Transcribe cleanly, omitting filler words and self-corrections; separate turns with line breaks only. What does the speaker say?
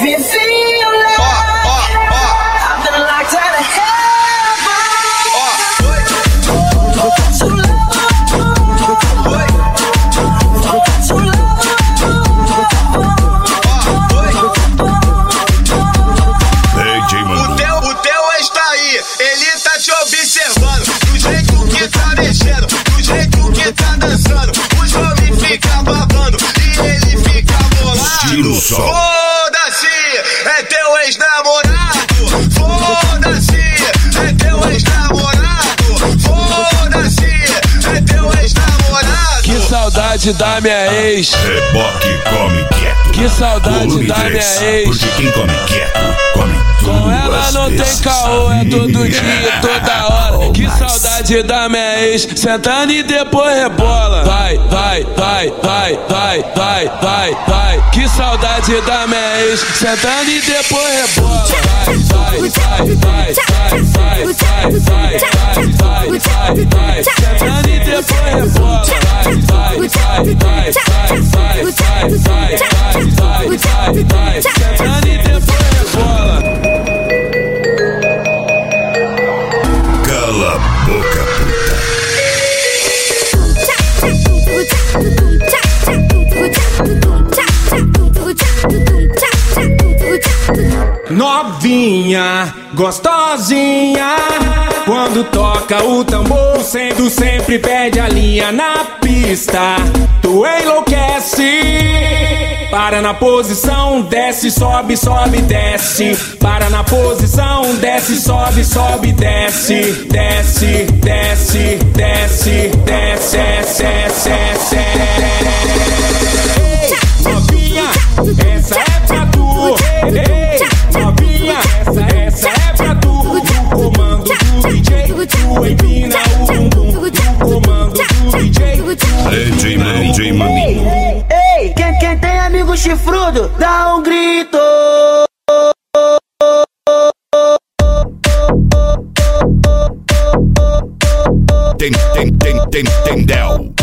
Vivinho lá. I'm gonna lock down the heaven.
O teu ex tá aí, ele tá te observando, do jeito que tá mexendo, do jeito que tá dançando. Os homens ficam babando e ele fica bolado. Foda-se, é teu ex-namorado. Foda-se, é teu ex-namorado. Foda-se, é teu ex-namorado.
Que saudade da minha ex.
Reboque come quieto.
Que saudade da minha ex.
Porque quem come quieto, come
com ela não tem caô, é todo dia, toda hora. Que saudade da minha ex, sentando e depois rebola. Vai, vai, vai, vai, vai, vai, vai, vai. Que saudade da minha ex, sentando e depois rebola. Vai, vai, vai, vai, vai, vai, vai, vai, vai, vai, vai. Sentando e depois rebola. Vai, vai, vai, vai, vai, vai, vai, vai, vai, vai, vai. Sentando e depois rebola.
Cala a boca, puta.
Novinha, gostosinha, quando toca o tambor, sendo sempre perde a linha na pista. Tu enlouquece. Para na posição, desce, sobe, sobe, desce. Para na posição, desce, sobe, sobe, desce. Desce, desce, desce, desce, desce, desce. Novinha, essa é pra tu. Ei, novinha, essa é pra tu. No comando do DJ, tu empina o bumbum. No comando do DJ,
DJ Maninho.
Ei, quem tem amigo chifrudo, dá um grito.
Tem Del.